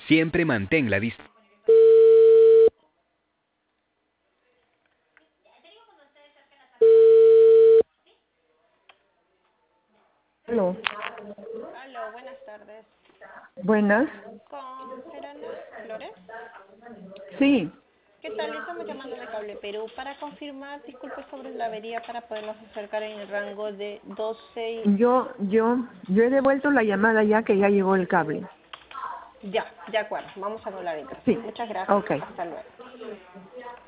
Siempre mantén la distancia. Aló. Aló, buenas tardes. Buenas. Con Gerana Flores. Sí, ¿Qué tal? Estamos llamando de Cable Perú para confirmar, disculpe, sobre la avería para poderlos acercar en el rango de 12 y... yo he devuelto la llamada ya que ya llegó el cable. Ya, de acuerdo. Vamos a hablar entonces. Sí, Muchas gracias. ok. Hasta luego.